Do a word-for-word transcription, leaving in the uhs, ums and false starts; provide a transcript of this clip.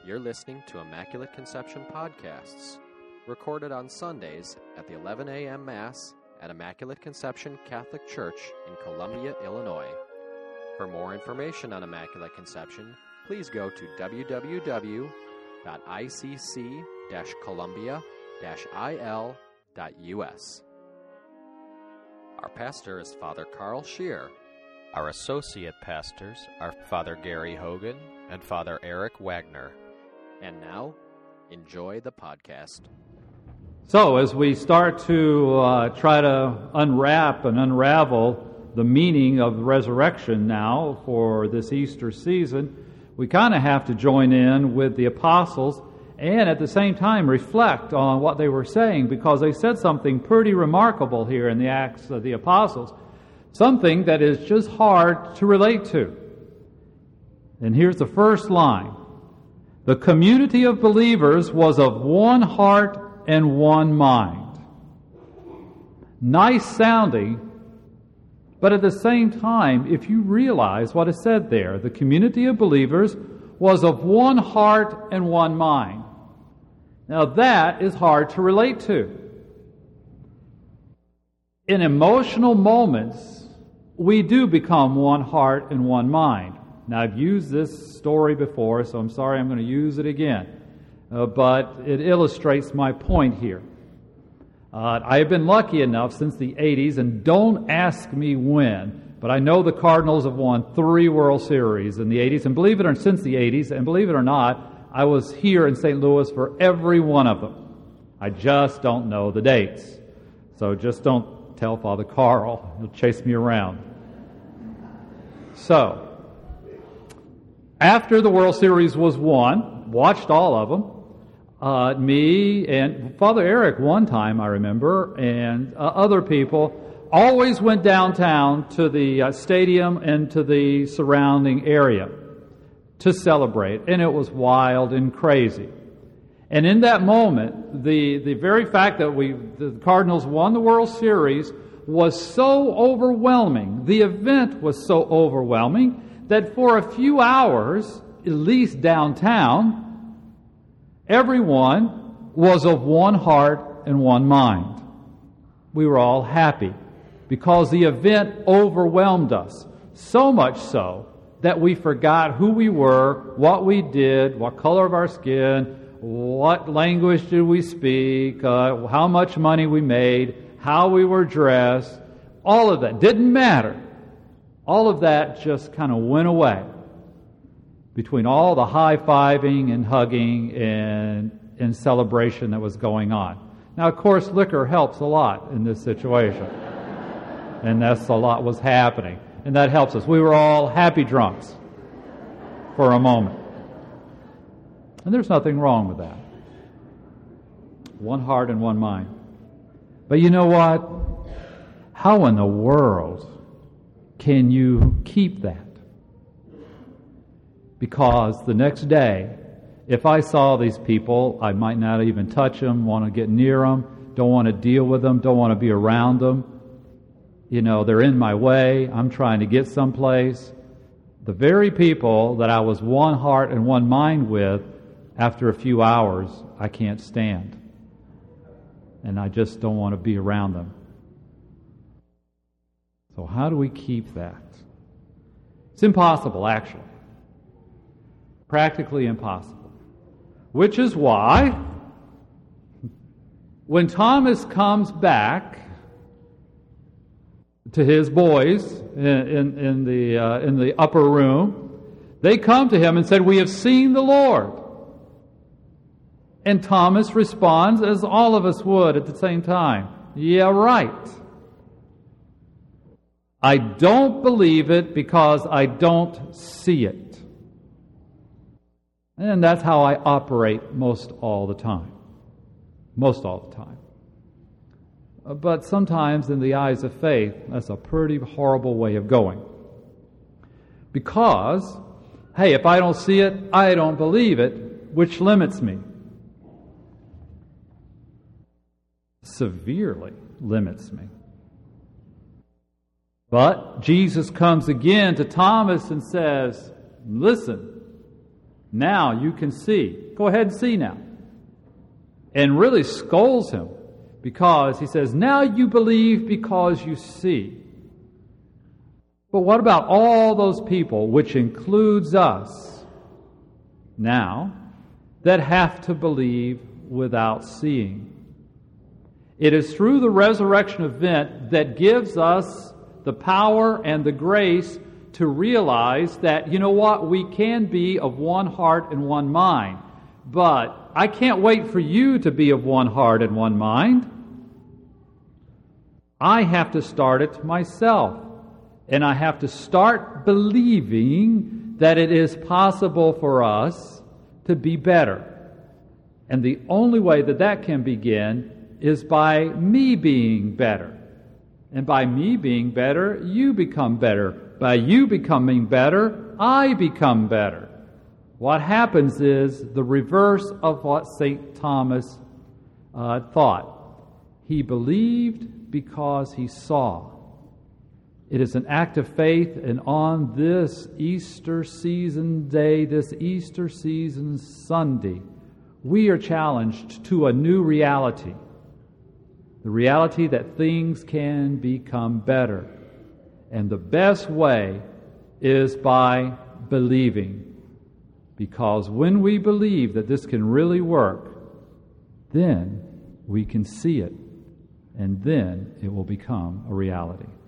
You're listening to Immaculate Conception Podcasts, recorded on Sundays at the eleven a.m. Mass at Immaculate Conception Catholic Church in Columbia, Illinois. For more information on Immaculate Conception, please go to w w w dot i c c dash columbia dash i l dot u s. Our pastor is Father Carl Scheer. Our associate pastors are Father Gary Hogan and Father Eric Wagner. And now, enjoy the podcast. So, as we start to uh, try to unwrap and unravel the meaning of the resurrection now for this Easter season, we kind of have to join in with the apostles and at the same time reflect on what they were saying, because they said something pretty remarkable here in the Acts of the Apostles, something that is just hard to relate to. And here's the first line. The community of believers was of one heart and one mind. Nice sounding, but at the same time, if you realize what is said there, the community of believers was of one heart and one mind. Now that is hard to relate to. In emotional moments, we do become one heart and one mind. Now, I've used this story before, so I'm sorry I'm going to use it again. Uh, but it illustrates my point here. Uh, I have been lucky enough since the eighties, and don't ask me when, but I know the Cardinals have won three World Series in the eighties, and believe it or since the eighties, and believe it or not, I was here in Saint Louis for every one of them. I just don't know the dates. So just don't tell Father Carl. He'll chase me around. So, after the World Series was won, watched all of them, uh, me and Father Eric one time, I remember, and uh, other people always went downtown to the uh, stadium and to the surrounding area to celebrate, and it was wild and crazy. And in that moment, the, the very fact that we the Cardinals won the World Series was so overwhelming, the event was so overwhelming, that for a few hours, at least downtown, everyone was of one heart and one mind. We were all happy because the event overwhelmed us, so much so that we forgot who we were, what we did, what color of our skin, what language did we speak, uh, how much money we made, how we were dressed. All of that didn't matter. All of that just kind of went away between all the high-fiving and hugging and, and celebration that was going on. Now, of course, liquor helps a lot in this situation. And that's a lot was happening. And that helps us. We were all happy drunks for a moment. And there's nothing wrong with that. One heart and one mind. But you know what? How in the world can you keep that? Because the next day, if I saw these people, I might not even touch them, want to get near them, don't want to deal with them, don't want to be around them. You know, they're in my way, I'm trying to get someplace. The very people that I was one heart and one mind with, after a few hours, I can't stand. And I just don't want to be around them. So how do we keep that? It's impossible, actually. Practically impossible. Which is why, when Thomas comes back to his boys in, in, in, the, uh, in the upper room, they come to him and said, "We have seen the Lord." And Thomas responds, as all of us would at the same time, "Yeah, right. I don't believe it because I don't see it." And that's how I operate most all the time. Most all the time. But sometimes in the eyes of faith, that's a pretty horrible way of going. Because, hey, if I don't see it, I don't believe it, which limits me. Severely limits me. But Jesus comes again to Thomas and says, "Listen, Now you can see. Go ahead and see now. And really scolds him because he says, now you believe because you see. But what about all those people, which includes us, now, that have to believe without seeing? It is through the resurrection event that gives us the power and the grace to realize that, you know what, we can be of one heart and one mind. But I can't wait for you to be of one heart and one mind. I have to start it myself. And I have to start believing that it is possible for us to be better. And the only way that that can begin is by me being better. And by me being better, you become better. By you becoming better, I become better. What happens is the reverse of what Saint Thomas uh, thought. He believed because he saw. It is an act of faith, and on this Easter season day, this Easter season Sunday, we are challenged to a new reality. The reality that things can become better. And the best way is by believing. Because when we believe that this can really work, then we can see it. And then it will become a reality.